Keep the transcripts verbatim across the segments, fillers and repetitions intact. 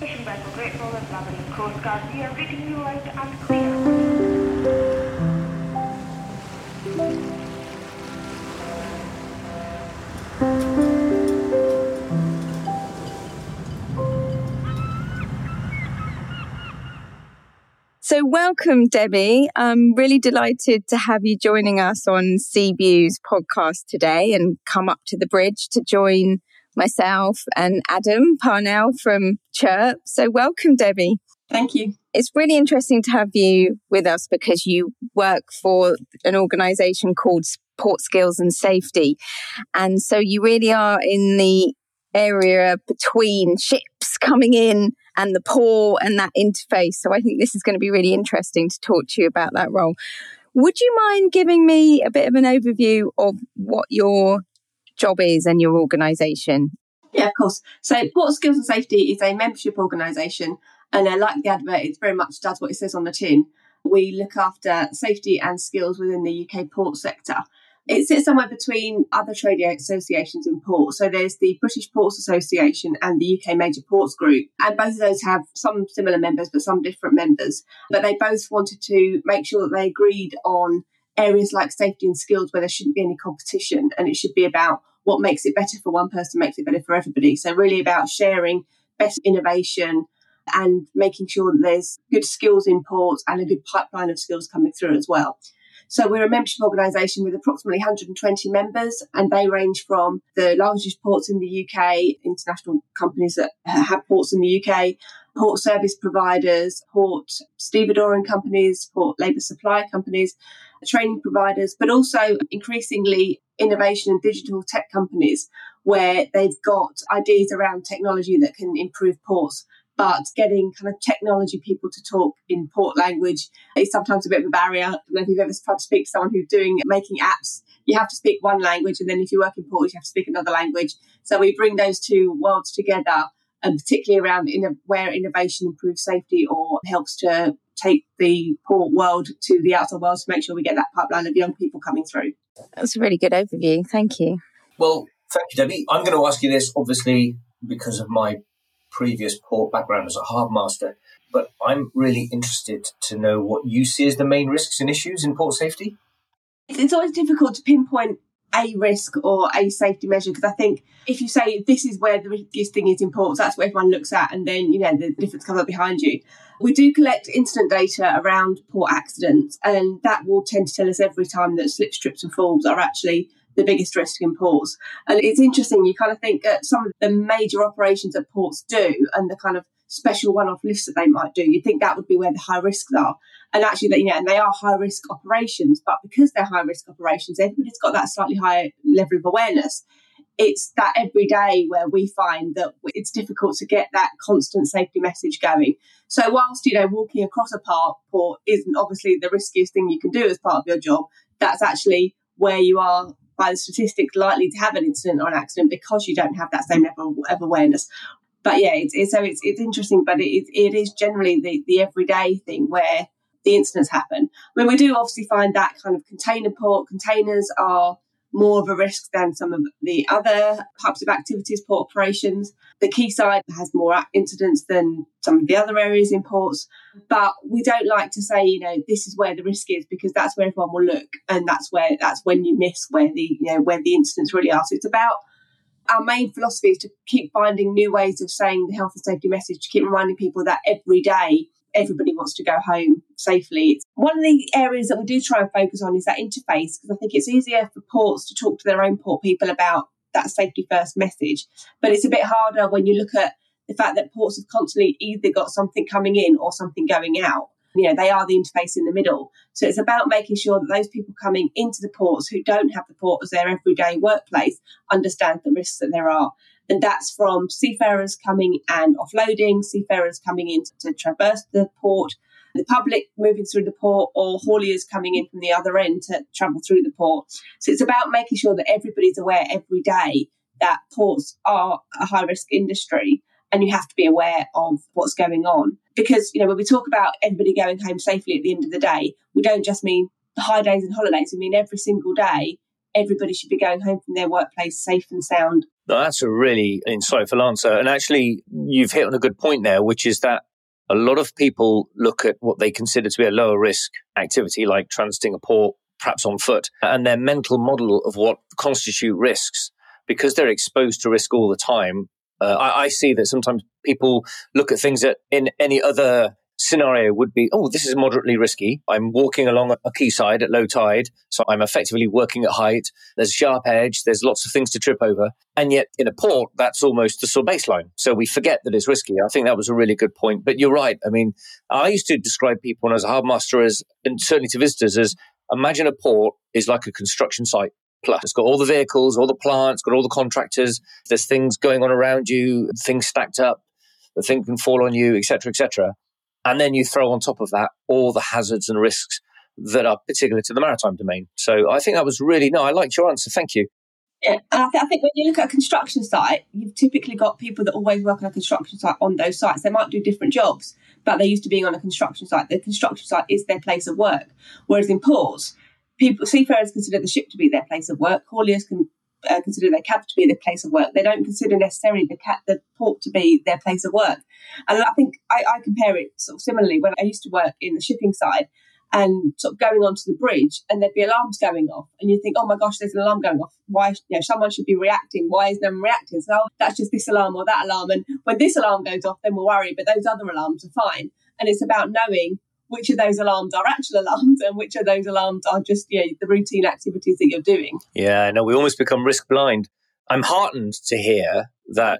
Fishing vessel Great Northern Labrador Coast Guard, we are reading you loud and clear. So welcome, Debbie. I'm really delighted to have you joining us on Seaview's podcast today and come up to the bridge to join myself and Adam Parnell from Chirp. So welcome, Debbie. Thank you. It's really interesting to have you with us because you work for an organisation called Port Skills and Safety. And so you really are in the area between ships coming in and the port and that interface. So I think this is going to be really interesting to talk to you about that role. Would you mind giving me a bit of an overview of what your job is and your organisation? Yeah, of course. So Port Skills and Safety is a membership organisation, and uh, like the advert, it very much does what it says on the tin. We look after safety and skills within the U K port sector. It sits somewhere between other trade associations in ports. So there's the British Ports Association and the U K Major Ports Group. And both of those have some similar members, but some different members. But they both wanted to make sure that they agreed on areas like safety and skills where there shouldn't be any competition. And it should be about what makes it better for one person makes it better for everybody. So really about sharing best innovation and making sure that there's good skills in ports and a good pipeline of skills coming through as well. So we're a membership organisation with approximately one hundred twenty members, and they range from the largest ports in the U K, international companies that have ports in the U K, port service providers, port stevedoring companies, port labour supply companies, training providers, but also increasingly innovation and digital tech companies where they've got ideas around technology that can improve ports. But getting kind of technology people to talk in port language is sometimes a bit of a barrier. I don't know if you've ever tried to speak to someone who's doing making apps. You have to speak one language, and then if you work in ports, you have to speak another language. So we bring those two worlds together, and particularly around in where innovation improves safety or helps to take the port world to the outside world to make sure we get that pipeline of young people coming through. That's a really good overview. Thank you. Well, thank you, Debbie. I'm going to ask you this, obviously, because of my previous port background as a harbour master, but I'm really interested to know what you see as the main risks and issues in port safety. It's always difficult to pinpoint a risk or a safety measure, because I think if you say this is where the riskiest thing is in ports, that's what everyone looks at, and then, you know, the difference comes up behind you. We do collect incident data around port accidents, and that will tend to tell us every time that slips, trips and falls are actually the biggest risk in ports. And it's interesting, you kind of think at some of the major operations that ports do and the kind of special one-off lists that they might do, you think that would be where the high risks are. And actually, you know, and they are high-risk operations, but because they're high-risk operations, everybody's got that slightly higher level of awareness. It's that every day where we find that it's difficult to get that constant safety message going. So whilst, you know, walking across a park port isn't obviously the riskiest thing you can do as part of your job, that's actually where you are, by the statistics, likely to have an incident or an accident because you don't have that same level of awareness. But yeah, it's, it's, so it's it's interesting, but it, it is generally the, the everyday thing where the incidents happen. I mean, we do obviously find that kind of container port, containers are more of a risk than some of the other types of activities, port operations. The quayside has more incidents than some of the other areas in ports. But we don't like to say, you know, this is where the risk is, because that's where everyone will look, and that's where that's when you miss where the, you know, where the incidents really are. So it's about, our main philosophy is to keep finding new ways of saying the health and safety message, to keep reminding people that every day everybody wants to go home safely. One of the areas that we do try and focus on is that interface, because I think it's easier for ports to talk to their own port people about that safety first message. But it's a bit harder when you look at the fact that ports have constantly either got something coming in or something going out. You know, they are the interface in the middle. So it's about making sure that those people coming into the ports who don't have the port as their everyday workplace understand the risks that there are. And that's from seafarers coming and offloading, seafarers coming in to traverse the port, the public moving through the port, or hauliers coming in from the other end to travel through the port. So it's about making sure that everybody's aware every day that ports are a high-risk industry, and you have to be aware of what's going on. Because, you know, when we talk about everybody going home safely at the end of the day, we don't just mean the high days and holidays. We mean every single day, everybody should be going home from their workplace safe and sound No, that's a really insightful answer. And actually, you've hit on a good point there, which is that a lot of people look at what they consider to be a lower risk activity, like transiting a port, perhaps on foot, and their mental model of what constitute risks, because they're exposed to risk all the time. Uh, I, I see that sometimes people look at things that in any other scenario would be, oh, this is moderately risky. I'm walking along a quayside at low tide, so I'm effectively working at height. There's a sharp edge. There's lots of things to trip over. And yet in a port, that's almost the sort of baseline. So we forget that it's risky. I think that was a really good point. But you're right. I mean, I used to describe people when I was a harbour master as, and certainly to visitors, as imagine a port is like a construction site. Plus, it's got all the vehicles, all the plants, got all the contractors. There's things going on around you, things stacked up, the thing can fall on you, et cetera, et cetera. And then you throw on top of that all the hazards and risks that are particular to the maritime domain. So I think that was really, no, I liked your answer. Thank you. Yeah, and I, th- I think when you look at a construction site, you've typically got people that always work on a construction site on those sites. They might do different jobs, but they're used to being on a construction site. The construction site is their place of work. Whereas in ports, people, seafarers consider the ship to be their place of work. Hauliers can uh, consider their cab to be their place of work. They don't consider necessarily the, ca- the port to be their place of work. And I think I, I compare it sort of similarly when I used to work in the shipping side and sort of going onto the bridge and there'd be alarms going off and you think, oh my gosh, there's an alarm going off. Why, you know, someone should be reacting. Why is no one reacting? So oh, that's just this alarm or that alarm. And when this alarm goes off, then we'll worry, but those other alarms are fine. And it's about knowing which of those alarms are actual alarms and which of those alarms are just, you know, the routine activities that you're doing. Yeah, no, we almost become risk blind. I'm heartened to hear that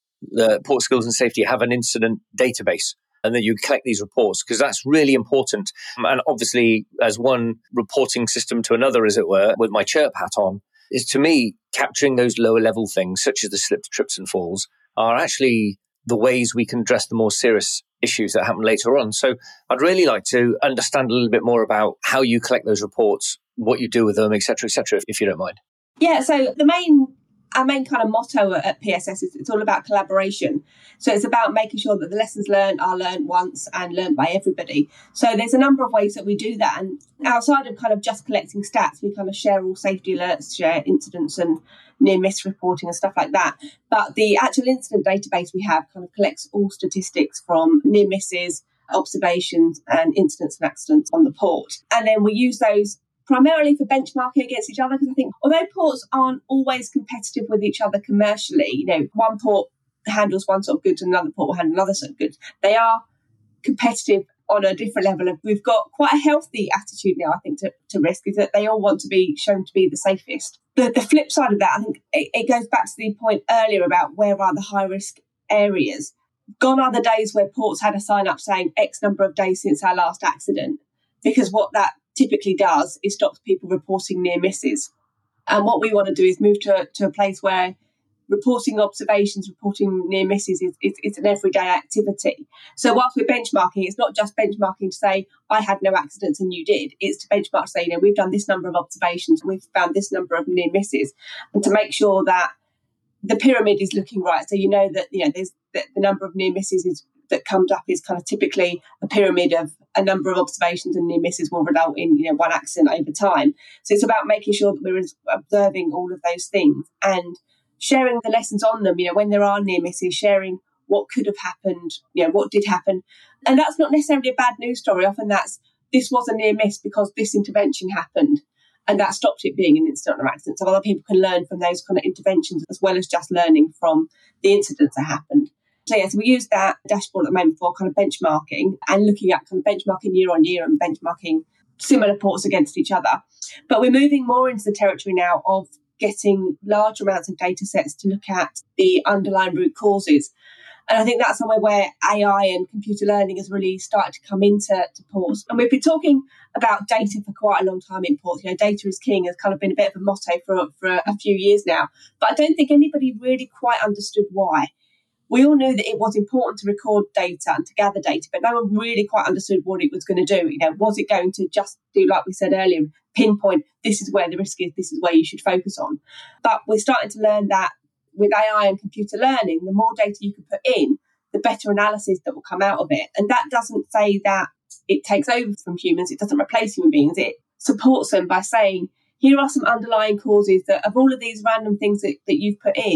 the Port Skills and Safety have an incident database and that you collect these reports, because that's really important. And obviously, as one reporting system to another, as it were, with my chirp hat on, is to me, capturing those lower level things, such as the slips, trips and falls, are actually the ways we can address the more serious issues that happen later on. So I'd really like to understand a little bit more about how you collect those reports, what you do with them, et cetera, et cetera, if, if you don't mind. Yeah, so the main, our main kind of motto at P S S is it's all about collaboration. So it's about making sure that the lessons learned are learned once and learned by everybody. So there's a number of ways that we do that. And outside of kind of just collecting stats, we kind of share all safety alerts, share incidents and near-miss reporting and stuff like that. But the actual incident database we have kind of collects all statistics from near misses, observations and incidents and accidents on the port. And then we use those primarily for benchmarking against each other, because I think although ports aren't always competitive with each other commercially, you know, one port handles one sort of goods and another port will handle another sort of goods, they are competitive on a different level. We've got quite a healthy attitude now, I think, to, to risk, is that they all want to be shown to be the safest. The, the flip side of that, I think it, it goes back to the point earlier about where are the high risk areas. Gone are the days where ports had a sign up saying X number of days since our last accident, because what that typically does is stops people reporting near misses. And what we want to do is move to, to a place where reporting observations, reporting near misses is, is, is an everyday activity. So whilst we're benchmarking, it's not just benchmarking to say, I had no accidents and you did. It's to benchmark to say, you know, we've done this number of observations, we've found this number of near misses, and to make sure that the pyramid is looking right. So you know that, you know, there's the, the number of near misses is, that comes up is kind of typically a pyramid of a number of observations and near misses will result in, you know, one accident over time. So it's about making sure that we're observing all of those things and sharing the lessons on them, you know, when there are near misses, sharing what could have happened, you know, what did happen. And that's not necessarily a bad news story. Often that's, this was a near miss because this intervention happened and that stopped it being an incident or accident. So other people can learn from those kind of interventions as well as just learning from the incidents that happened. So yes, we use that dashboard at the moment for kind of benchmarking and looking at kind of benchmarking year on year and benchmarking similar ports against each other. But we're moving more into the territory now of getting large amounts of data sets to look at the underlying root causes. And I think that's somewhere where A I and computer learning has really started to come into to ports. And we've been talking about data for quite a long time in ports. You know, data is king has kind of been a bit of a motto for, for a, a few years now. But I don't think anybody really quite understood why. We all knew that it was important to record data and to gather data, but no one really quite understood what it was going to do. You know, was it going to just do, like we said earlier, pinpoint, this is where the risk is, this is where you should focus on. But we're starting to learn that with A I and computer learning, the more data you can put in, the better analysis that will come out of it. And that doesn't say that it takes over from humans, it doesn't replace human beings, it supports them by saying, here are some underlying causes that of all of these random things that, that you've put in,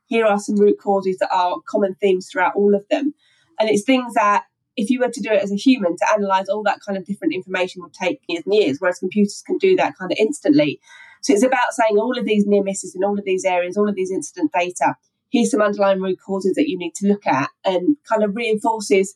here are some root causes that are common themes throughout all of them. And it's things that if you were to do it as a human, to analyse all that kind of different information would take years and years, whereas computers can do that kind of instantly. So it's about saying all of these near misses in all of these areas, all of these incident data, here's some underlying root causes that you need to look at, and kind of reinforces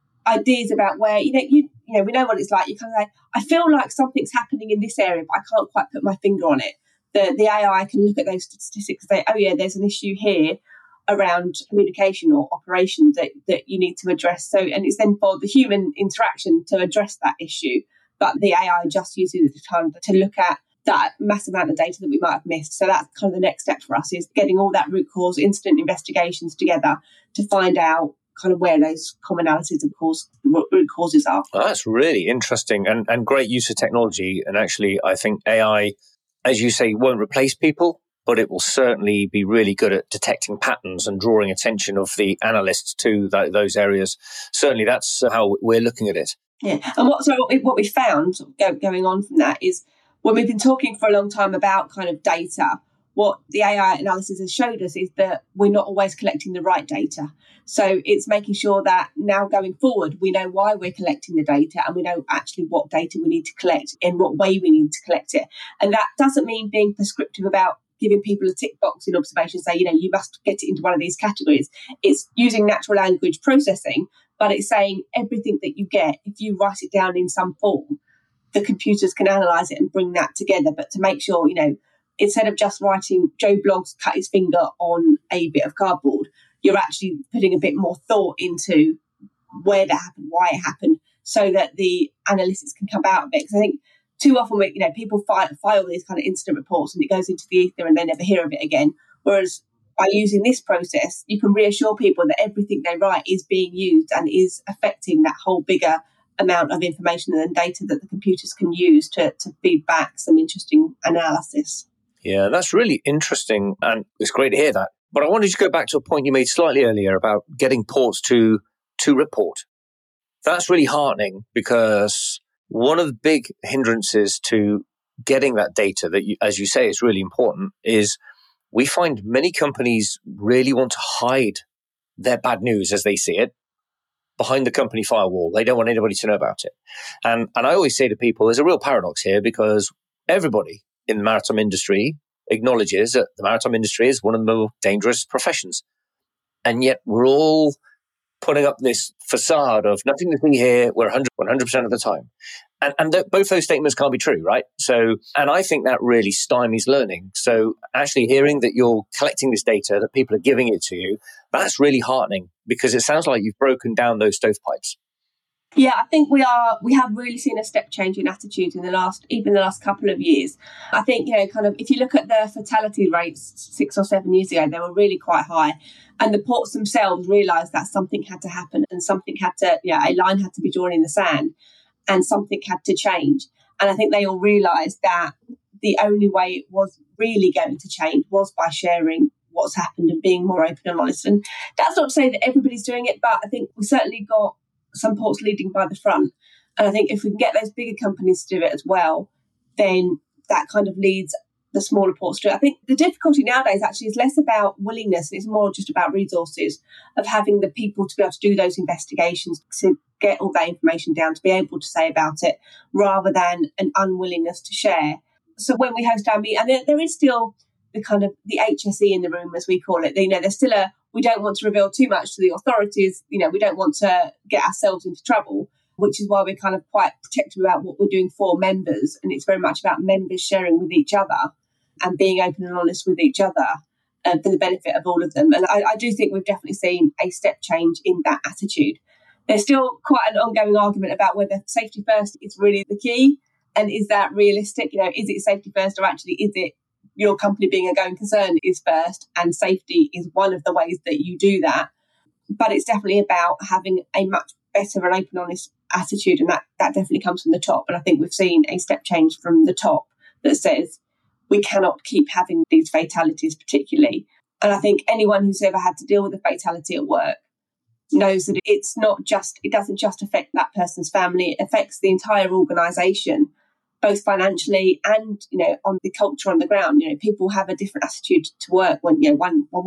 ideas about where, you know, you you know, we know what it's like. You kind of say, I feel like something's happening in this area, but I can't quite put my finger on it. The the A I can look at those statistics and say, oh yeah, there's an issue here around communication or operations that, that you need to address. So, and it's then for the human interaction to address that issue, but the A I just uses the time to look at that massive amount of data that we might have missed. So that's kind of the next step for us, is getting all that root cause, incident investigations together to find out kind of where those commonalities of cause, root causes are. Oh, that's really interesting and, and great use of technology. And actually, I think A I, as you say, won't replace people, but it will certainly be really good at detecting patterns and drawing attention of the analysts to th- those areas. Certainly, that's how we're looking at it. Yeah, and what so what we found go, going on from that is, when we've been talking for a long time about kind of data, what the A I analysis has showed us is that we're not always collecting the right data. So it's making sure that now going forward, we know why we're collecting the data, and we know actually what data we need to collect, in what way we need to collect it. And that doesn't mean being prescriptive about giving people a tick box in observation, say, you know, you must get it into one of these categories. It's using natural language processing, but it's saying everything that you get, if you write it down in some form, the computers can analyse it and bring that together. But to make sure, you know, instead of just writing Joe Bloggs cut his finger on a bit of cardboard, you're actually putting a bit more thought into where that happened, why it happened, so that the analytics can come out of it. Because I think too often, we, you know, people file, file these kind of incident reports and it goes into the ether and they never hear of it again. Whereas by using this process, you can reassure people that everything they write is being used and is affecting that whole bigger amount of information and data that the computers can use to, to feed back some interesting analysis. Yeah, that's really interesting, and it's great to hear that. But I wanted to go back to a point you made slightly earlier about getting ports to to report. That's really heartening, because one of the big hindrances to getting that data that, you, as you say, is really important, is we find many companies really want to hide their bad news as they see it behind the company firewall. They don't want anybody to know about it. And and I always say to people, there's a real paradox here, because everybody in the maritime industry acknowledges that the maritime industry is one of the more dangerous professions. And yet we're all putting up this facade of nothing to see here, we're one hundred percent of the time. And, and th- both those statements can't be true, right? So, and I think that really stymies learning. So actually hearing that you're collecting this data, that people are giving it to you, that's really heartening, because it sounds like you've broken down those stovepipes. Yeah, I think we are. We have really seen a step change in attitude in the last, even the last couple of years. I think, you know, kind of, if you look at the fatality rates six or seven years ago, they were really quite high, and the ports themselves realised that something had to happen, and something had to, yeah, a line had to be drawn in the sand, and something had to change. And I think they all realised that the only way it was really going to change was by sharing what's happened and being more open and honest. And that's not to say that everybody's doing it, but I think we certainly got some ports leading by the front. And I think if we can get those bigger companies to do it as well, then that kind of leads the smaller ports to it. I think the difficulty nowadays actually is less about willingness, and it's more just about resources, of having the people to be able to do those investigations, to get all that information down, to be able to say about it, rather than an unwillingness to share. So when we host our meet, and there, there is still the kind of the H S E in the room, as we call it. You know, there's still a, we don't want to reveal too much to the authorities. You know, we don't want to get ourselves into trouble, which is why we're kind of quite protective about what we're doing for members. And it's very much about members sharing with each other and being open and honest with each other uh, for the benefit of all of them. And I, I do think we've definitely seen a step change in that attitude. There's still quite an ongoing argument about whether safety first is really the key. And is that realistic? You know, is it safety first, or actually is it your company being a going concern is first, and safety is one of the ways that you do that? But it's definitely about having a much better and open, honest attitude, and that, that definitely comes from the top. And I think we've seen a step change from the top that says we cannot keep having these fatalities particularly. And I think anyone who's ever had to deal with a fatality at work knows that it's not just, it doesn't just affect that person's family, it affects the entire organisation, both financially and, you know, on the culture on the ground. You know, people have a different attitude to work when, you know, one, when one of the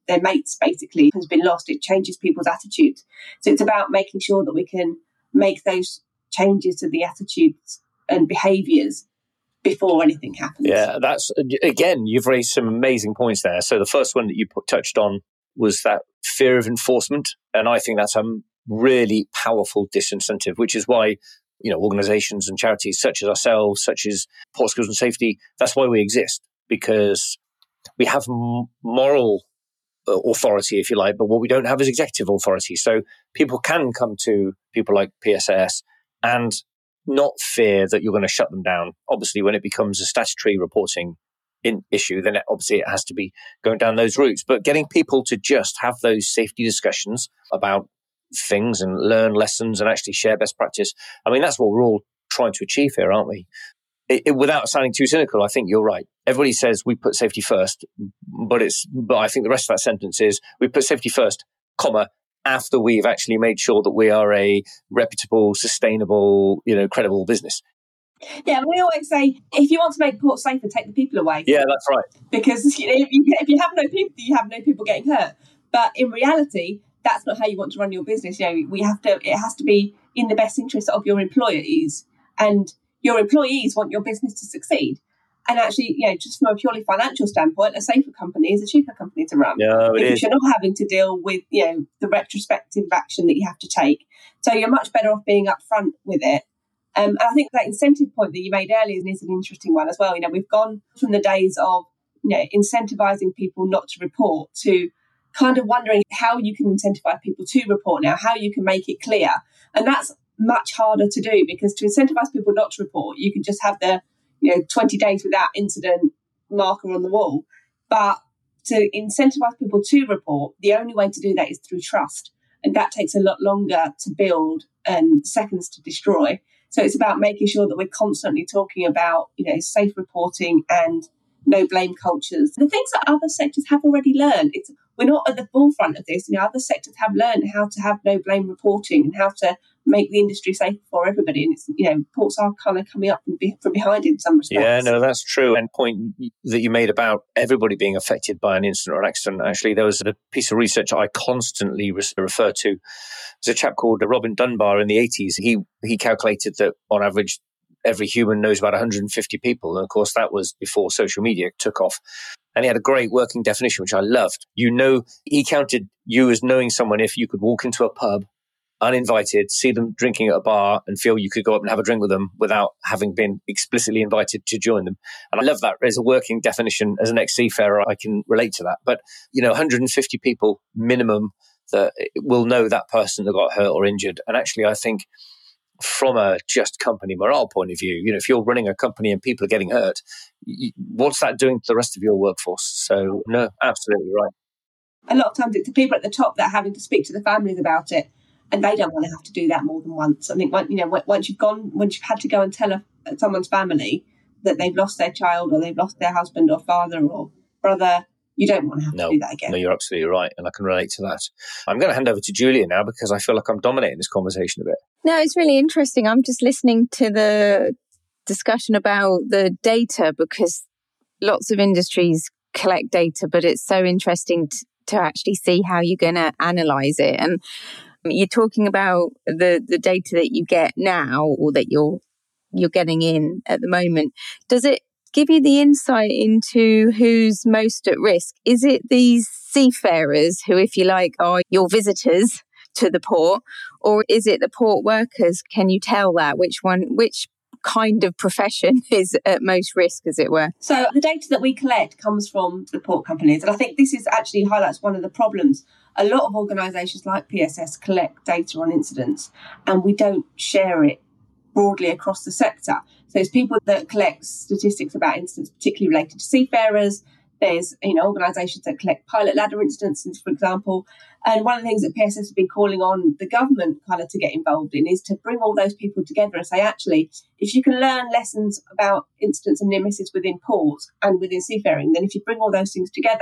their mates basically has been lost. It changes people's attitudes. So it's about making sure that we can make those changes to the attitudes and behaviours before anything happens. Yeah, that's, again, you've raised some amazing points there. So the first one that you put, touched on was that fear of enforcement. And I think that's a really powerful disincentive, which is why, you know, organizations and charities such as ourselves, such as Port Skills and Safety, that's why we exist, because we have m- moral authority, if you like, but what we don't have is executive authority. So people can come to people like P S S and not fear that you're going to shut them down. Obviously, when it becomes a statutory reporting in issue, then it, obviously it has to be going down those routes. But getting people to just have those safety discussions about things and learn lessons and actually share best practice. I mean, that's what we're all trying to achieve here, aren't we? It, it, without sounding too cynical, I think you're right. Everybody says we put safety first, but it's, but I think the rest of that sentence is we put safety first, comma, after we've actually made sure that we are a reputable, sustainable, you know, credible business. Yeah, we always say, if you want to make ports safer, take the people away. Yeah, that's right. Because you know, if, you, if you have no people, you have no people getting hurt. But in reality, that's not how you want to run your business. You know, we have to. It has to be in the best interest of your employees, and your employees want your business to succeed. And actually, you know, just from a purely financial standpoint, a safer company is a cheaper company to run. Yeah, because is. You're not having to deal with, you know, the retrospective action that you have to take. So you're much better off being upfront with it. Um, and I think that incentive point that you made earlier is an interesting one as well. You know, we've gone from the days of, you know, incentivizing people not to report to kind of wondering how you can incentivize people to report now, how you can make it clear. And that's much harder to do, because to incentivize people not to report, you can just have the, you know, twenty days without incident marker on the wall. But to incentivize people to report, the only way to do that is through trust. And that takes a lot longer to build and seconds to destroy. So it's about making sure that we're constantly talking about, you know, safe reporting and no blame cultures. The things that other sectors have already learned. It's, we're not at the forefront of this. You know, other sectors have learned how to have no blame reporting and how to make the industry safe for everybody. And it's, you know, ports are kind of coming up from, be, from behind in some respects. Yeah, no, that's true. And point that you made about everybody being affected by an incident or an accident. Actually, there was a piece of research I constantly re- refer to. There's a chap called Robin Dunbar in the eighties. He he calculated that on average, every human knows about one hundred fifty people. And of course, that was before social media took off. And he had a great working definition, which I loved. You know, he counted you as knowing someone if you could walk into a pub uninvited, see them drinking at a bar and feel you could go up and have a drink with them without having been explicitly invited to join them. And I love that as a working definition. As an ex-seafarer, I can relate to that. But, you know, one hundred fifty people minimum that will know that person that got hurt or injured. And actually, I think from a just company morale point of view, you know, if you're running a company and people are getting hurt, you, what's that doing to the rest of your workforce? So, no, absolutely right. A lot of times it's the people at the top that are having to speak to the families about it, and they don't want to have to do that more than once. I think, you know, once you've gone, once you've had to go and tell a, someone's family that they've lost their child or they've lost their husband or father or brother, you don't want to have no, to do that again. No, you're absolutely right. And I can relate to that. I'm going to hand over to Julia now because I feel like I'm dominating this conversation a bit. No, it's really interesting. I'm just listening to the discussion about the data, because lots of industries collect data, but it's so interesting to, to actually see how you're going to analyze it. And you're talking about the, the data that you get now, or that you're you're getting in at the moment. Does it give you the insight into who's most at risk? Is it these seafarers who, if you like, are your visitors to the port, or is it the port workers? Can you tell that which one, which kind of profession is at most risk, as it were? So the data that we collect comes from the port companies, and I think this is actually highlights one of the problems. A lot of organisations like P S S collect data on incidents, and we don't share it broadly across the sector. So there's people that collect statistics about incidents particularly related to seafarers. There's, you know, organisations that collect pilot ladder incidents, for example. And one of the things that P S S has been calling on the government kind of to get involved in is to bring all those people together and say, actually, if you can learn lessons about incidents and near misses within ports and within seafaring, then if you bring all those things together,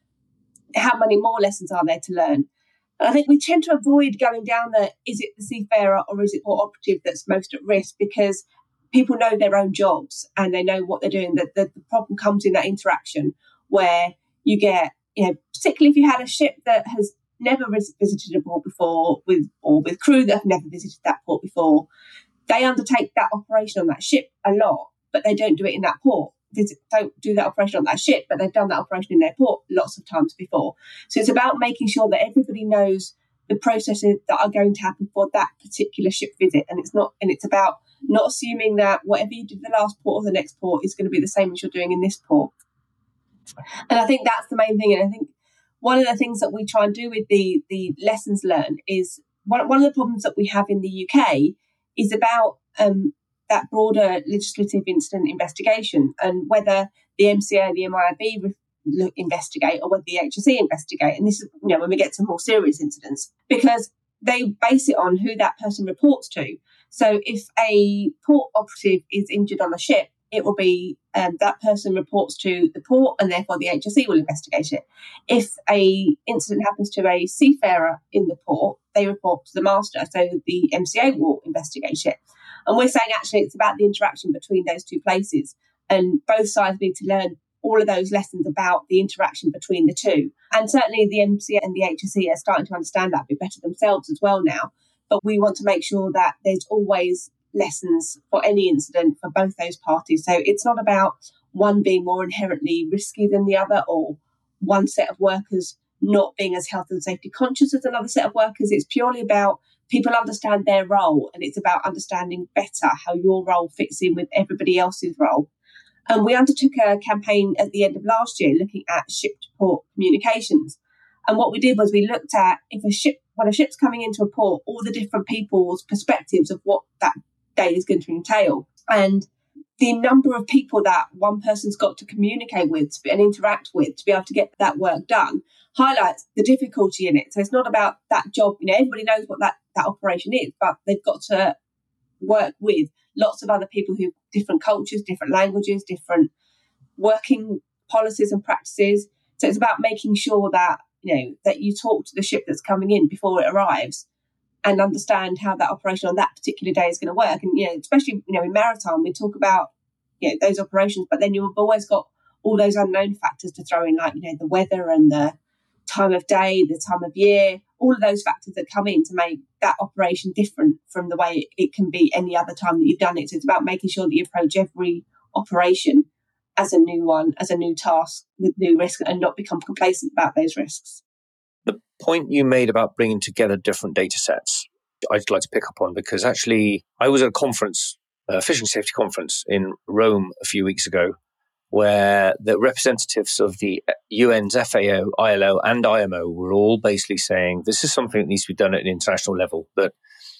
how many more lessons are there to learn? And I think we tend to avoid going down the, is it the seafarer or is it port operative that's most at risk? Because people know their own jobs and they know what they're doing. The, the, the problem comes in that interaction where you get, you know, particularly if you had a ship that has never vis- visited a port before, with or with crew that have never visited that port before, they undertake that operation on that ship a lot, but they don't do it in that port. They don't do that operation on that ship, but they've done that operation in their port lots of times before. So it's about making sure that everybody knows the processes that are going to happen for that particular ship visit, and it's not, and it's about not assuming that whatever you did the last port or the next port is going to be the same as you're doing in this port. And I think that's the main thing. And I think one of the things that we try and do with the the lessons learned is one one of the problems that we have in the U K is about um, that broader legislative incident investigation, and whether the M C A, the M I B re- investigate, or whether the H S E investigate. And this is, you know, when we get to more serious incidents, because they base it on who that person reports to. So if a port operative is injured on a ship, it will be um, that person reports to the port, and therefore the H S E will investigate it. If a incident happens to a seafarer in the port, they report to the master, so the M C A will investigate it. And we're saying actually it's about the interaction between those two places, and both sides need to learn all of those lessons about the interaction between the two. And certainly the M C A and the H S E are starting to understand that a bit better themselves as well now. But we want to make sure that there's always lessons for any incident for both those parties. So it's not about one being more inherently risky than the other, or one set of workers not being as health and safety conscious as another set of workers. It's purely about people understand their role, and it's about understanding better how your role fits in with everybody else's role. And we undertook a campaign at the end of last year looking at ship-to-port communications. And what we did was we looked at if a ship, when a ship's coming into a port, all the different people's perspectives of what that day is going to entail. And the number of people that one person's got to communicate with and interact with to be able to get that work done highlights the difficulty in it. So it's not about that job. You know, everybody knows what that, that operation is, but they've got to work with lots of other people who have different cultures, different languages, different working policies and practices. So it's about making sure that, you know, that you talk to the ship that's coming in before it arrives and understand how that operation on that particular day is going to work. And, you know, especially, you know, in maritime, we talk about, you know, those operations, but then you've always got all those unknown factors to throw in, like, you know, the weather and the time of day, the time of year, all of those factors that come in to make that operation different from the way it can be any other time that you've done it. So it's about making sure that you approach every operation as a new one, as a new task with new risks, and not become complacent about those risks. The point you made about bringing together different data sets, I'd like to pick up on, because actually I was at a conference, a fishing safety conference in Rome a few weeks ago, where the representatives of the U N's F A O, I L O and I M O were all basically saying this is something that needs to be done at an international level, that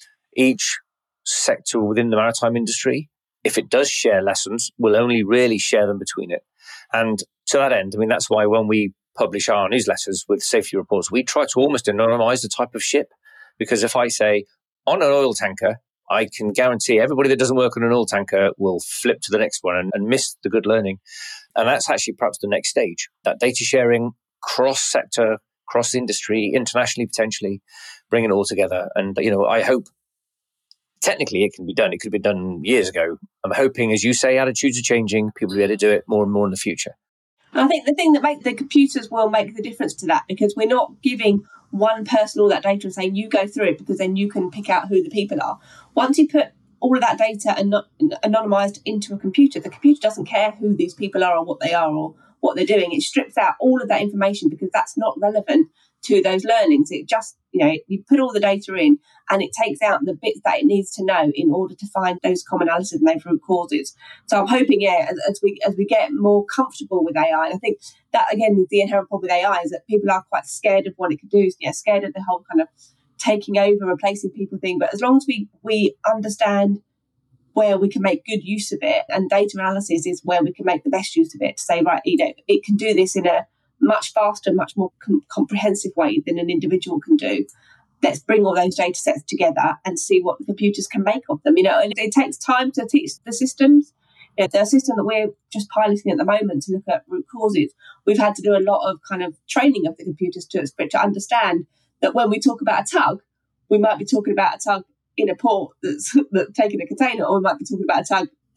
each sector within the maritime industry, if it does share lessons, will only really share them between it. And to that end, I mean, that's why when we publish our newsletters with safety reports, we try to almost anonymize the type of ship. Because if I say, on an oil tanker, I can guarantee everybody that doesn't work on an oil tanker will flip to the next one and, and miss the good learning. And that's actually perhaps the next stage, that data sharing, cross-sector, cross-industry, internationally potentially, bring it all together. And, you know, I hope technically it can be done. It could have been done years ago. I'm hoping, as you say, attitudes are changing. People will be able to do it more and more in the future. I think the thing that make the computers will make the difference to that, because we're not giving one person all that data and saying you go through it because then you can pick out who the people are. Once you put all of that data an- anonymized into a computer, the computer doesn't care who these people are or what they are or what they're doing. It strips out all of that information because that's not relevant to those learnings. It just, you know, you put all the data in and it takes out the bits that it needs to know in order to find those commonalities and those root causes. So I'm hoping, yeah, as, as we as we get more comfortable with A I, and I think that again is the inherent problem with A I, is that people are quite scared of what it could do, you know, scared of the whole kind of taking over, replacing people thing. But as long as we we understand where we can make good use of it, and data analysis is where we can make the best use of it to say, right, you know, it can do this in a much faster, much more com- comprehensive way than an individual can do. Let's bring all those data sets together and see what the computers can make of them. You know, and it takes time to teach the systems. You know, the system that we're just piloting at the moment to look at root causes, we've had to do a lot of kind of training of the computers to, to understand that when we talk about a tug, we might be talking about a tug in a port that's, that's taking a container, or we might be talking about a tug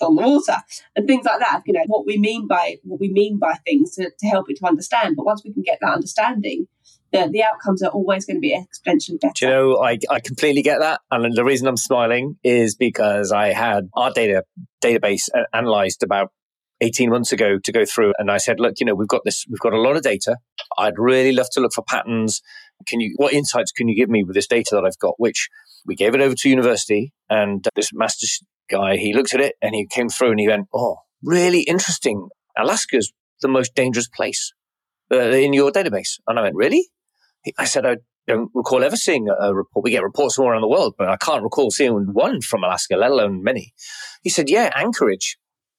on the water and things like that. You know, what we mean by what we mean by things to, to help it to understand. But once we can get that understanding, the, the outcomes are always going to be exponentially better. Do you know, I, I completely get that. And the reason I'm smiling is because I had our data database analyzed about eighteen months ago to go through. And I said, look, you know, we've got this, we've got a lot of data. I'd really love to look for patterns. Can you, what insights can you give me with this data that I've got? Which we gave it over to university, and this master's guy, he looked at it and he came through and he went, oh, really interesting. Alaska's the most dangerous place uh, in your database. And I went, really? I said, I don't recall ever seeing a report. We get reports from all around the world, but I can't recall seeing one from Alaska, let alone many. He said, yeah, Anchorage.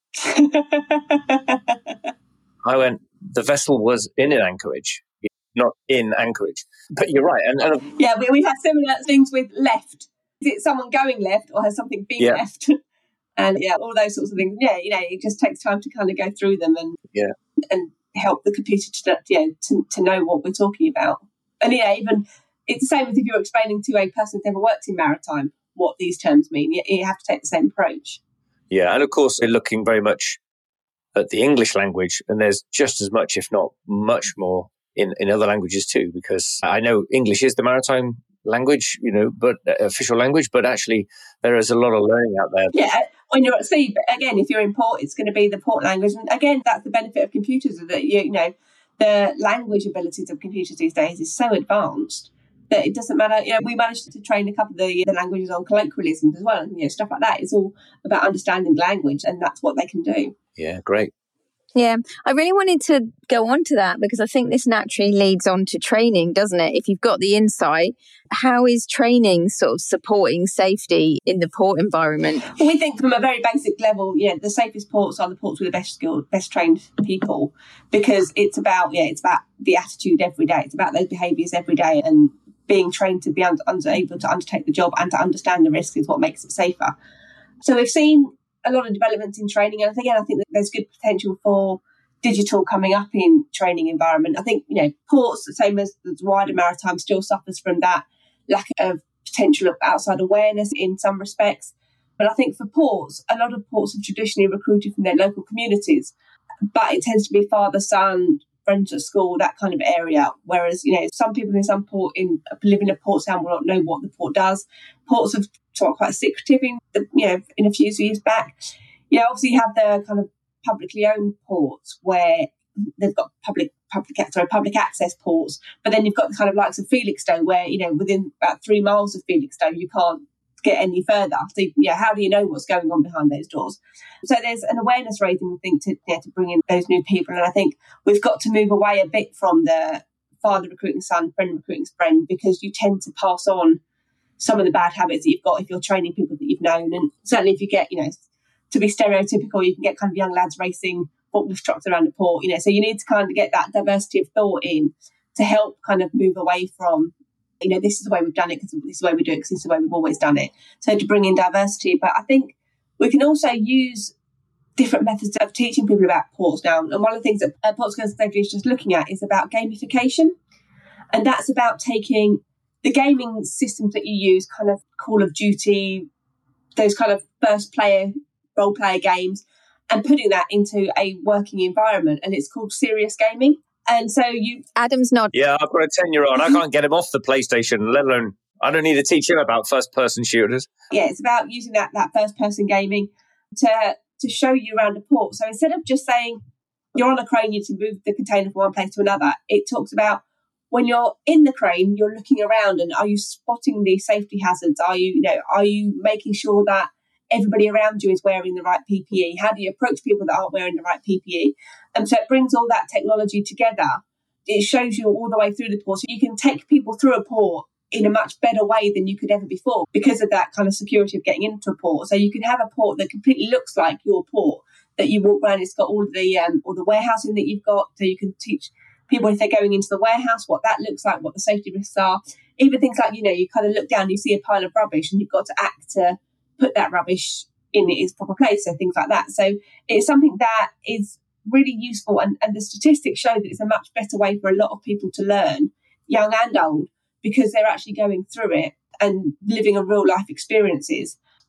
I went, the vessel was in an Anchorage, not in Anchorage. But you're right. And, and yeah, we, we've had similar things with left. Is it someone going left or has something been yeah. left? And yeah, all those sorts of things. Yeah, you know, it just takes time to kind of go through them and yeah. and help the computer to, you know, to, to know what we're talking about. And yeah, even it's the same as if you're explaining to a person who's never worked in maritime what these terms mean. You, you have to take the same approach. Yeah, and of course, we're looking very much at the English language, and there's just as much, if not much more, in, in other languages too, because I know English is the maritime language, you know, but uh, official language, but actually there is a lot of learning out there. Yeah, when you're at sea, but again, if you're in port, it's going to be the port language. And again, that's the benefit of computers, is that, you, you know, the language abilities of computers these days is so advanced that it doesn't matter. You know, we managed to train a couple of the, the languages on colloquialisms as well, and you know, stuff like that. It's all about understanding language, and that's what they can do. Yeah, great. Yeah, I really wanted to go on to that because I think this naturally leads on to training, doesn't it? If you've got the insight, how is training sort of supporting safety in the port environment? Well, we think from a very basic level, yeah, the safest ports are the ports with the best skilled, best trained people, because it's about, yeah, it's about the attitude every day. It's about those behaviours every day, and being trained to be under, under, able to undertake the job and to understand the risks is what makes it safer. So we've seen a lot of developments in training, and again, I think that there's good potential for digital coming up in training environment. I think, you know, ports, the same as the wider maritime, still suffers from that lack of potential of outside awareness in some respects. But I think for ports, a lot of ports have traditionally recruited from their local communities, but it tends to be father, son, friends at school, that kind of area. Whereas, you know, some people in some port in live in a port town will not know what the port does. Ports have got quite secretive in the, you know, in a few years back. You know, obviously you have the kind of publicly owned ports where they've got public public sorry, public access ports, but then you've got the kind of likes of Felixstowe where, you know, within about three miles of Felixstowe you can't get any further. So, yeah, how do you know what's going on behind those doors? So there's an awareness raising, I think, to, yeah, to bring in those new people. And I think we've got to move away a bit from the father recruiting son, friend recruiting friend, because you tend to pass on some of the bad habits that you've got if you're training people that you've known. And certainly if you get, you know, to be stereotypical, you can get kind of young lads racing forklift trucks around the port, you know, so you need to kind of get that diversity of thought in to help kind of move away from, you know, this is the way we've done it because this is the way we do it because this is the way we've always done it. So to bring in diversity. But I think we can also use different methods of teaching people about ports now. And one of the things that uh, Port Skills and Safety is just looking at is about gamification. And that's about taking the gaming systems that you use, kind of Call of Duty, those kind of first player, role player games, and putting that into a working environment. And it's called serious gaming. And so you... Adam's not... Yeah, I've got a ten-year-old. I can't get him off the PlayStation, let alone... I don't need to teach him about first-person shooters. Yeah, it's about using that, that first-person gaming to, to show you around a port. So instead of just saying you're on a crane, you need to move the container from one place to another, it talks about when you're in the crane, you're looking around and are you spotting the safety hazards? Are you, you know, are you making sure that everybody around you is wearing the right P P E? How do you approach people that aren't wearing the right P P E? And so it brings all that technology together. It shows you all the way through the port. So you can take people through a port in a much better way than you could ever before because of that kind of security of getting into a port. So you can have a port that completely looks like your port, that you walk around, it's got all the um, all the warehousing that you've got, so you can teach people if they're going into the warehouse what that looks like, what the safety risks are. Even things like, you know, you kind of look down, you see a pile of rubbish and you've got to act to put that rubbish in its proper place, so things like that. So it's something that is really useful, and, and the statistics show that it's a much better way for a lot of people to learn, young and old, because they're actually going through it and living a real life experiences.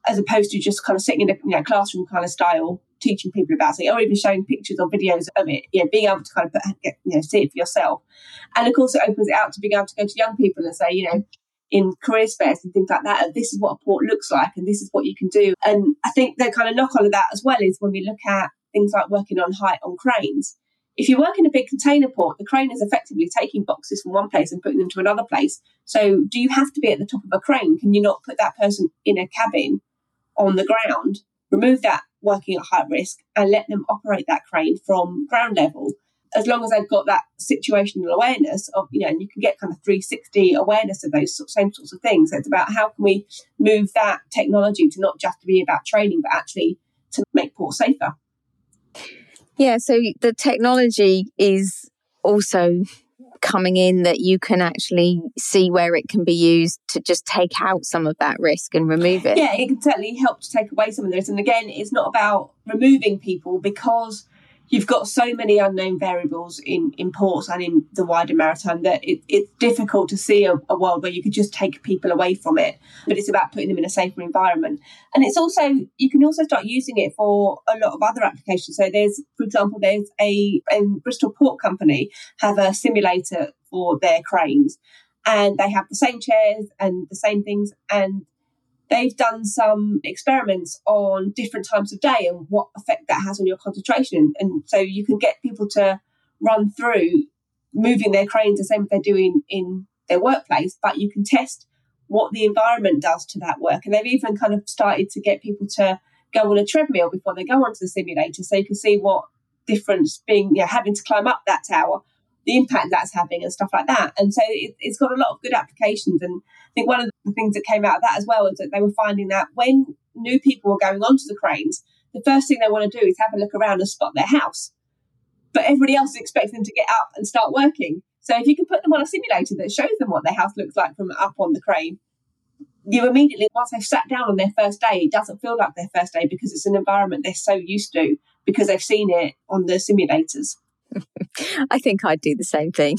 as opposed to just kind of sitting in a you know, classroom kind of style, teaching people about it, or even showing pictures or videos of it, you know, being able to kind of put, get, you know, see it for yourself. And of course, it opens it out to being able to go to young people and say, you know, in careers fairs and things like that, this is what a port looks like and this is what you can do. And I think the kind of knock on of that as well is when we look at things like working on height on cranes. If you work in a big container port, the crane is effectively taking boxes from one place and putting them to another place. So do you have to be at the top of a crane? Can you not put that person in a cabin on the ground, remove that working at height risk and let them operate that crane from ground level? As long as they've got that situational awareness of, you know, and you can get kind of three sixty awareness of those same sorts of things. So it's about how can we move that technology to not just be about training, but actually to make ports safer. Yeah, so the technology is also coming in that you can actually see where it can be used to just take out some of that risk and remove it. Yeah, it can certainly help to take away some of this. And again, it's not about removing people because you've got so many unknown variables in, in ports and in the wider maritime that it, it's difficult to see a, a world where you could just take people away from it. But it's about putting them in a safer environment. And it's also, you can also start using it for a lot of other applications. So there's, for example, there's a, a Bristol Port Company have a simulator for their cranes. And they have the same chairs and the same things. And they've done some experiments on different times of day and what effect that has on your concentration. And so you can get people to run through moving their cranes the same as they're doing in their workplace, but you can test what the environment does to that work. And they've even kind of started to get people to go on a treadmill before they go onto the simulator, so you can see what difference being, you know, having to climb up that tower, the impact that's having and stuff like that. And so it, it's got a lot of good applications. And I think one of the things that came out of that as well is that they were finding that when new people were going onto the cranes, the first thing they want to do is have a look around and spot their house. But everybody else is expecting them to get up and start working. So if you can put them on a simulator that shows them what their house looks like from up on the crane, you immediately, once they've sat down on their first day, it doesn't feel like their first day because it's an environment they're so used to because they've seen it on the simulators. I think I'd do the same thing.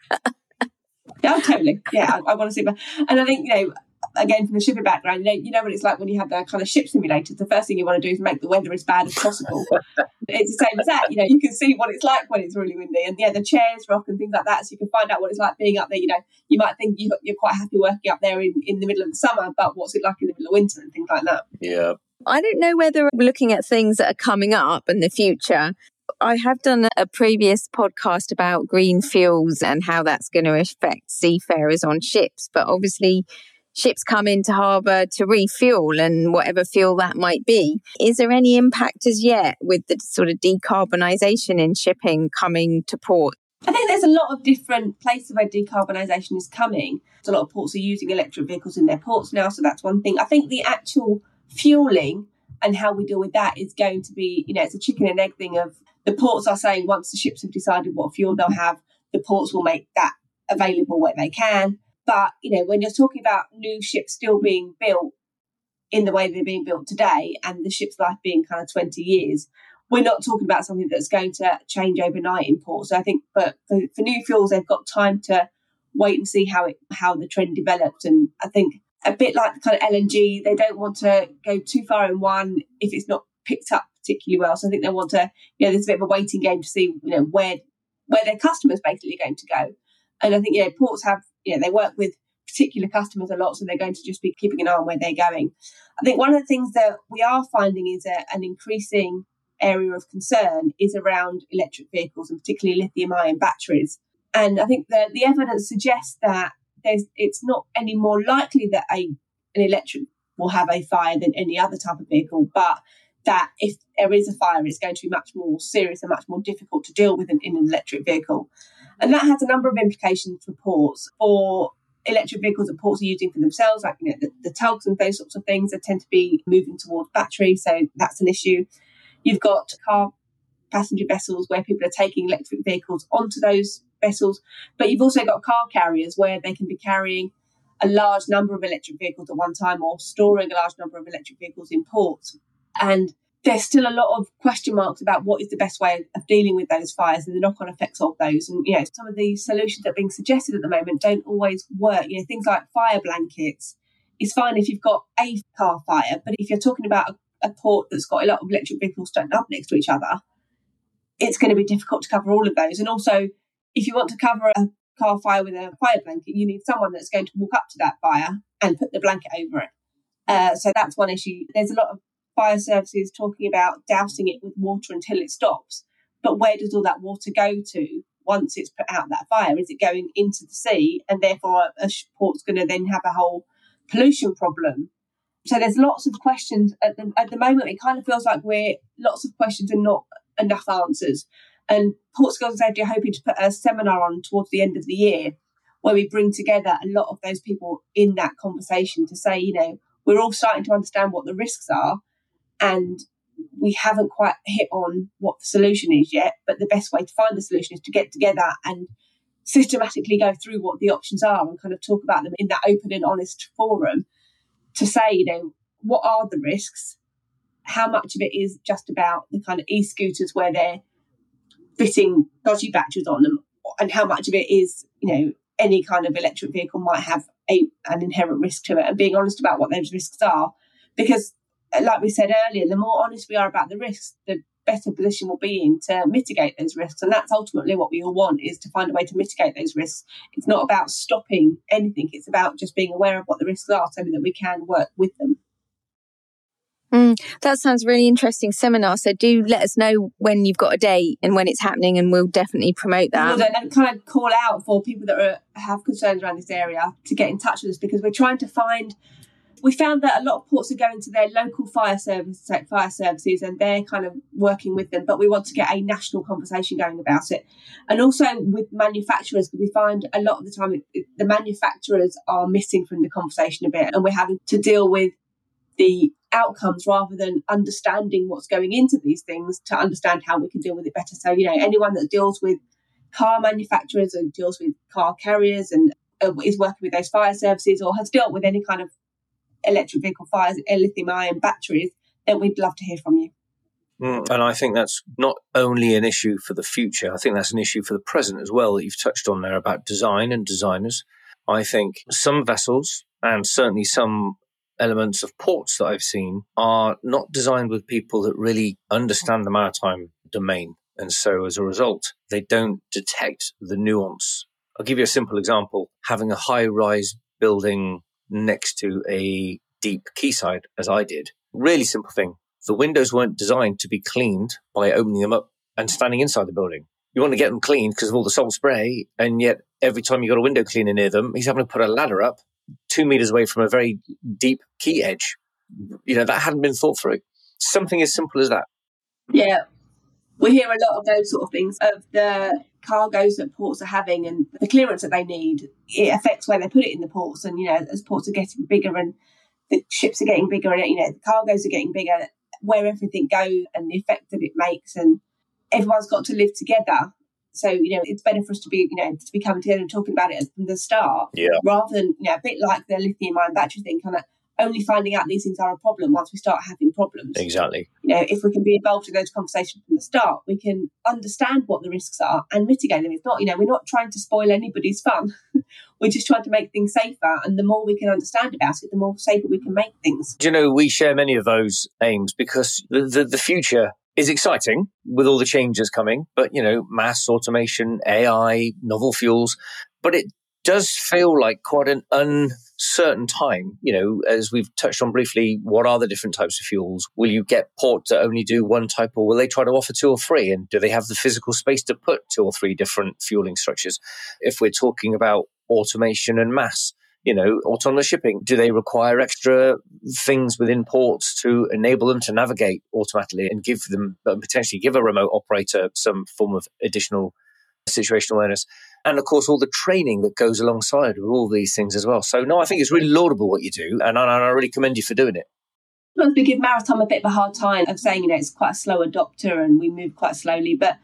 Yeah, totally. Yeah, I, I want to see that. And I think, you know, again, from the shipping background, you know, you know what it's like when you have the kind of ship simulators. The first thing you want to do is make the weather as bad as possible. It's the same as that. You know, you can see what it's like when it's really windy. And yeah, the chairs rock and things like that. So you can find out what it's like being up there. You know, you might think you, you're quite happy working up there in, in the middle of the summer, but what's it like in the middle of winter and things like that? Yeah. I don't know whether looking at things that are coming up in the future, I have done a previous podcast about green fuels and how that's going to affect seafarers on ships. But obviously, ships come into harbour to refuel and whatever fuel that might be. Is there any impact as yet with the sort of decarbonisation in shipping coming to port? I think there's a lot of different places where decarbonisation is coming. A lot of ports are using electric vehicles in their ports now, so that's one thing. I think the actual fuelling and how we deal with that is going to be, you know, it's a chicken and egg thing of the ports are saying once the ships have decided what fuel they'll have, the ports will make that available where they can. But, you know, when you're talking about new ships still being built in the way they're being built today and the ship's life being kind of twenty years, we're not talking about something that's going to change overnight in ports. So I think but for, for new fuels, they've got time to wait and see how it how the trend develops. And I think a bit like the kind of L N G, they don't want to go too far in one if it's not picked up particularly well. So I think they want to, you know, there's a bit of a waiting game to see, you know, where where their customers basically are going to go. And I think, you know, ports have, you know, they work with particular customers a lot, so they're going to just be keeping an eye on where they're going. I think one of the things that we are finding is a, an increasing area of concern is around electric vehicles and particularly lithium-ion batteries. And I think the, the evidence suggests that there's it's not any more likely that a an electric will have a fire than any other type of vehicle, but that if there is a fire, it's going to be much more serious and much more difficult to deal with in, in an electric vehicle. And that has a number of implications for ports, for electric vehicles that ports are using for themselves, like, you know, the, the tugs and those sorts of things that tend to be moving towards battery. So that's an issue. You've got car passenger vessels where people are taking electric vehicles onto those vessels, but you've also got car carriers where they can be carrying a large number of electric vehicles at one time or storing a large number of electric vehicles in ports. And there's still a lot of question marks about what is the best way of dealing with those fires and the knock-on effects of those. And, you know, some of the solutions that are being suggested at the moment don't always work. You know, things like fire blankets is fine if you've got a car fire, but if you're talking about a, a port that's got a lot of electric vehicles stacked up next to each other, it's going to be difficult to cover all of those. And also, if you want to cover a car fire with a fire blanket, you need someone that's going to walk up to that fire and put the blanket over it. Uh, so that's one issue. There's a lot of fire services talking about dousing it with water until it stops. But where does all that water go to once it's put out that fire? Is it going into the sea? And therefore, a port's going to then have a whole pollution problem. So there's lots of questions. At the, at the moment, it kind of feels like we're lots of questions and not enough answers. And Port Skills and Safety are hoping to put a seminar on towards the end of the year where we bring together a lot of those people in that conversation to say, you know, we're all starting to understand what the risks are, and we haven't quite hit on what the solution is yet, but the best way to find the solution is to get together and systematically go through what the options are and kind of talk about them in that open and honest forum to say, you know, what are the risks? How much of it is just about the kind of e-scooters where they're fitting dodgy batteries on them, and how much of it is, you know, any kind of electric vehicle might have a, an inherent risk to it, and being honest about what those risks are. Because, like we said earlier, the more honest we are about the risks, the better position we'll be in to mitigate those risks. And that's ultimately what we all want, is to find a way to mitigate those risks. It's not about stopping anything. It's about just being aware of what the risks are so that we can work with them. Mm, that sounds really interesting seminar. So do let us know when you've got a date and when it's happening, and we'll definitely promote that. And kind of call out for people that are, have concerns around this area to get in touch with us, because we're trying to find... We found that a lot of ports are going to their local fire service, fire services, and they're kind of working with them. But we want to get a national conversation going about it. And also with manufacturers, we find a lot of the time it, it, the manufacturers are missing from the conversation a bit, and we're having to deal with the outcomes rather than understanding what's going into these things to understand how we can deal with it better. So, you know, anyone that deals with car manufacturers and deals with car carriers and uh, is working with those fire services, or has dealt with any kind of electric vehicle fires, lithium ion batteries, then we'd love to hear from you. Mm, and I think that's not only an issue for the future, I think that's an issue for the present as well, that you've touched on there about design and designers. I think some vessels, and certainly some elements of ports that I've seen, are not designed with people that really understand the maritime domain. And so as a result, they don't detect the nuance. I'll give you a simple example. Having a high-rise building next to a deep quayside, as I did. Really simple thing. The windows weren't designed to be cleaned by opening them up and standing inside the building. You want to get them cleaned because of all the salt spray, and yet every time you got a window cleaner near them, he's having to put a ladder up two meters away from a very deep quay edge. You know, that hadn't been thought through. Something as simple as that. Yeah. We hear a lot of those sort of things, of the cargoes that ports are having and the clearance that they need. It affects where they put it in the ports. And, you know, as ports are getting bigger and the ships are getting bigger and, you know, the cargoes are getting bigger, where everything goes and the effect that it makes. And everyone's got to live together. So, you know, it's better for us to be, you know, to be coming together and talking about it from the start, yeah, rather than, you know, a bit like the lithium ion battery thing, kind of only finding out these things are a problem once we start having problems. Exactly. You know, if we can be involved in those conversations from the start, we can understand what the risks are and mitigate them. It's not, you know, we're not trying to spoil anybody's fun. We're just trying to make things safer. And the more we can understand about it, the more safer we can make things. Do you know, we share many of those aims because the, the, the future is exciting with all the changes coming. But, you know, mass automation, A I, novel fuels. But it does feel like quite an uncertain time. You know, as we've touched on briefly, what are the different types of fuels? Will you get ports that only do one type, or will they try to offer two or three? And do they have the physical space to put two or three different fueling structures? If we're talking about automation and mass, you know, autonomous shipping, do they require extra things within ports to enable them to navigate automatically and give them, potentially give a remote operator some form of additional situational awareness? And of course, all the training that goes alongside with all these things as well. So no, I think it's really laudable what you do, and I, I really commend you for doing it. Sometimes we give maritime a bit of a hard time of saying, you know, it's quite a slow adopter and we move quite slowly, but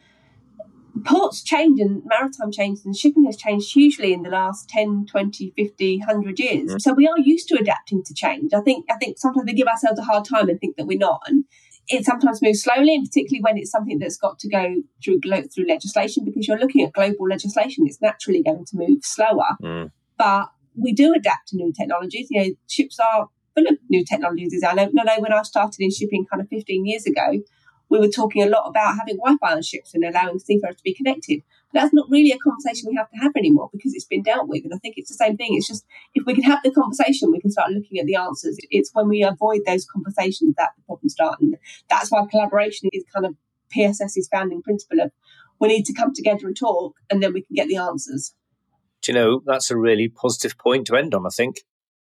ports change and maritime change and shipping has changed hugely in the last ten, twenty, fifty, one hundred years. Mm. So we are used to adapting to change. I think I think sometimes we give ourselves a hard time and think that we're not. And it sometimes moves slowly, and particularly when it's something that's got to go through through legislation, because you're looking at global legislation. It's naturally going to move slower. Mm. But we do adapt to new technologies. You know, ships are full of new technologies. I know, I know when I started in shipping kind of fifteen years ago, we were talking a lot about having Wi-Fi on ships and allowing seafarers to be connected. But that's not really a conversation we have to have anymore because it's been dealt with. And I think it's the same thing. It's just, if we can have the conversation, we can start looking at the answers. It's when we avoid those conversations that the problems start. And that's why collaboration is kind of PSS's founding principle of we need to come together and talk, and then we can get the answers. Do you know, that's a really positive point to end on, I think.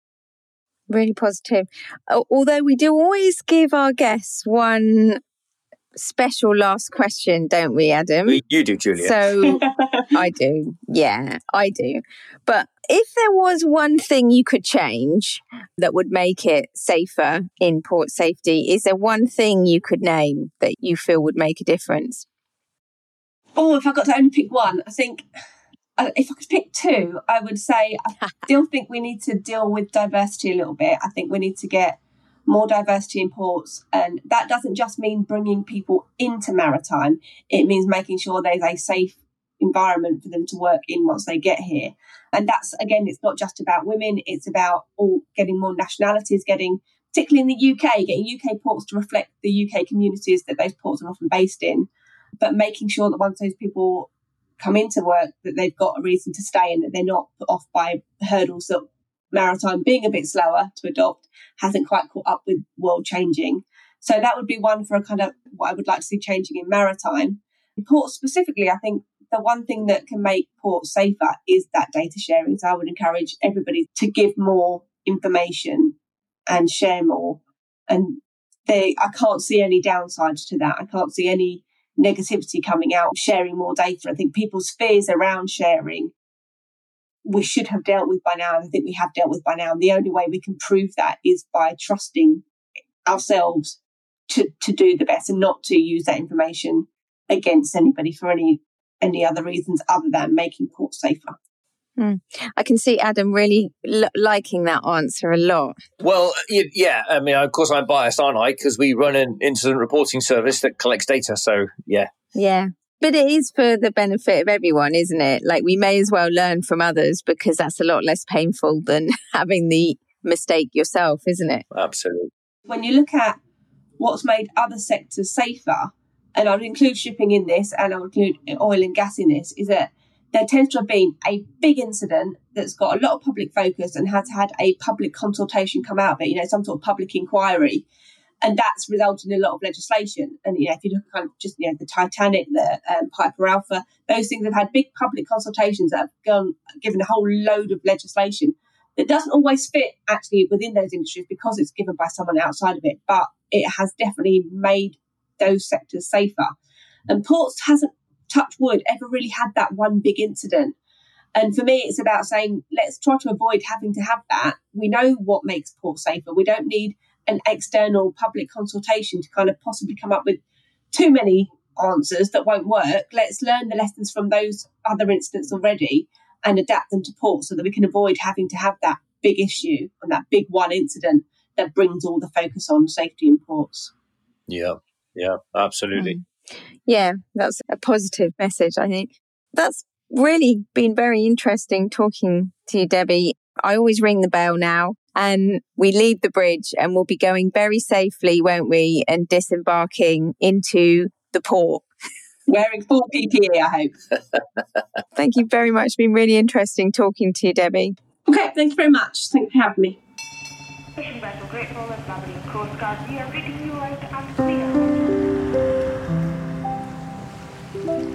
Really positive. Although we do always give our guests one special last question, don't we, Adam? You do, Julia. So I do. Yeah, I do. But if there was one thing you could change that would make it safer in port safety, is there one thing you could name that you feel would make a difference? Oh, if I got to only pick one, I think if I could pick two, I would say I still think we need to deal with diversity a little bit. I think we need to get more diversity in ports. And that doesn't just mean bringing people into maritime. It means making sure there's a safe environment for them to work in once they get here. And that's, again, it's not just about women. It's about all getting more nationalities, getting, particularly in the U K, getting U K ports to reflect the U K communities that those ports are often based in. But making sure that once those people come into work, that they've got a reason to stay and that they're not put off by hurdles that maritime being a bit slower to adopt hasn't quite caught up with world changing. So that would be one for a kind of what I would like to see changing in maritime. In ports specifically, I think the one thing that can make ports safer is that data sharing. So I would encourage everybody to give more information and share more. And they, I can't see any downsides to that. I can't see any negativity coming out, sharing more data. I think people's fears around sharing, we should have dealt with by now. And I think we have dealt with by now. And the only way we can prove that is by trusting ourselves to, to do the best and not to use that information against anybody for any any other reasons other than making ports safer. Mm. I can see Adam really l- liking that answer a lot. Well, yeah, I mean, of course I'm biased, aren't I? Because we run an incident reporting service that collects data. So, yeah. Yeah. But it is for the benefit of everyone, isn't it? Like, we may as well learn from others because that's a lot less painful than having the mistake yourself, isn't it? Absolutely. When you look at what's made other sectors safer, and I would include shipping in this, and I would include oil and gas in this, is that there tends to have been a big incident that's got a lot of public focus and has had a public consultation come out of it, you know, some sort of public inquiry. And that's resulted in a lot of legislation. And, you know, if you look at kind of just, you know, the Titanic, the um, Piper Alpha, those things have had big public consultations that have gone, given a whole load of legislation that doesn't always fit actually within those industries because it's given by someone outside of it. But it has definitely made those sectors safer. And ports hasn't, touch wood, ever really had that one big incident. And for me, it's about saying, let's try to avoid having to have that. We know what makes ports safer. We don't need an external public consultation to kind of possibly come up with too many answers that won't work. Let's learn the lessons from those other incidents already and adapt them to ports so that we can avoid having to have that big issue and that big one incident that brings all the focus on safety in ports. Yeah, yeah, absolutely. Mm. Yeah, that's a positive message, I think. That's really been very interesting talking to you, Debbie. I always ring the bell now and we leave the bridge and we'll be going very safely, won't we, and disembarking into the port. Wearing full P P E, I hope. Thank you very much. It's been really interesting talking to you, Debbie. Okay, thank you very much. Thanks for having me. Fishing vessel Great Northern Labrador Coast Guard, we are reading you out and clear.